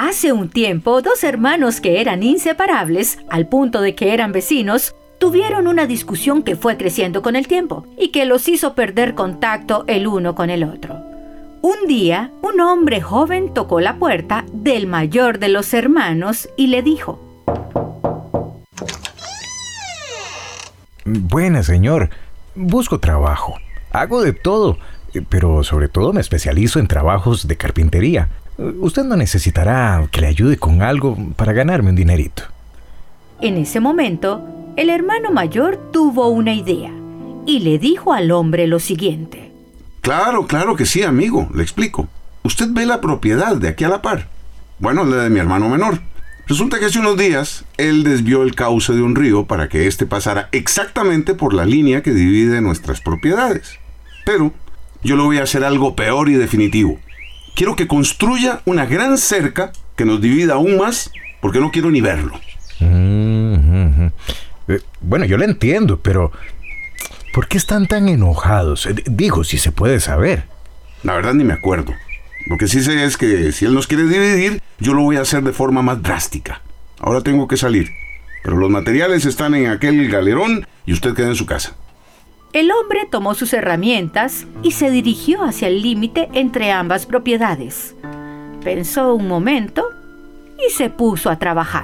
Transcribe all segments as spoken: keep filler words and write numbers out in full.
Hace un tiempo, dos hermanos que eran inseparables, al punto de que eran vecinos, tuvieron una discusión que fue creciendo con el tiempo y que los hizo perder contacto el uno con el otro. Un día, un hombre joven tocó la puerta del mayor de los hermanos y le dijo: Buena, señor. Busco trabajo. Hago de todo, pero sobre todo me especializo en trabajos de carpintería. Usted no necesitará que le ayude con algo para ganarme un dinerito. En ese momento, el hermano mayor tuvo una idea y le dijo al hombre lo siguiente: Claro, claro que sí, amigo, le explico. Usted ve la propiedad de aquí a la par. Bueno, la de mi hermano menor. Resulta que hace unos días, él desvió el cauce de un río para que éste pasara exactamente por la línea que divide nuestras propiedades. Pero yo le voy a hacer algo peor y definitivo. Quiero que construya una gran cerca que nos divida aún más, porque no quiero ni verlo. Mm-hmm. Eh, bueno, yo lo entiendo, pero ¿por qué están tan enojados? Eh, digo, si se puede saber. La verdad ni me acuerdo. Lo que sí sé es que si él nos quiere dividir, yo lo voy a hacer de forma más drástica. Ahora tengo que salir, pero los materiales están en aquel galerón y usted queda en su casa. El hombre tomó sus herramientas y se dirigió hacia el límite entre ambas propiedades. Pensó un momento y se puso a trabajar.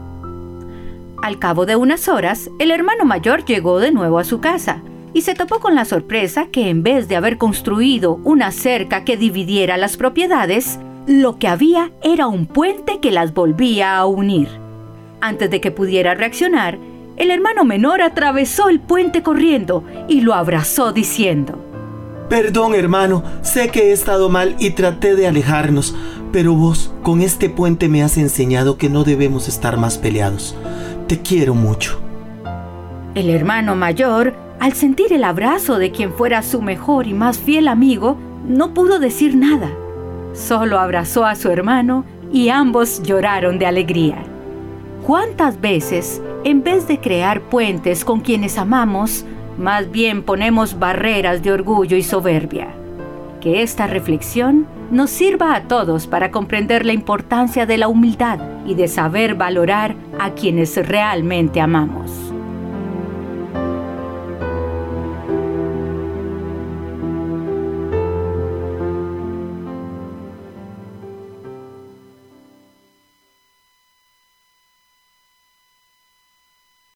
Al cabo de unas horas, el hermano mayor llegó de nuevo a su casa y se topó con la sorpresa que en vez de haber construido una cerca que dividiera las propiedades, lo que había era un puente que las volvía a unir. Antes de que pudiera reaccionar, el hermano menor atravesó el puente corriendo y lo abrazó diciendo: Perdón, hermano, sé que he estado mal y traté de alejarnos, pero vos con este puente me has enseñado que no debemos estar más peleados. Te quiero mucho. El hermano mayor, al sentir el abrazo de quien fuera su mejor y más fiel amigo, no pudo decir nada. Solo abrazó a su hermano y ambos lloraron de alegría. ¿Cuántas veces, en vez de crear puentes con quienes amamos, más bien ponemos barreras de orgullo y soberbia? Que esta reflexión nos sirva a todos para comprender la importancia de la humildad y de saber valorar a quienes realmente amamos.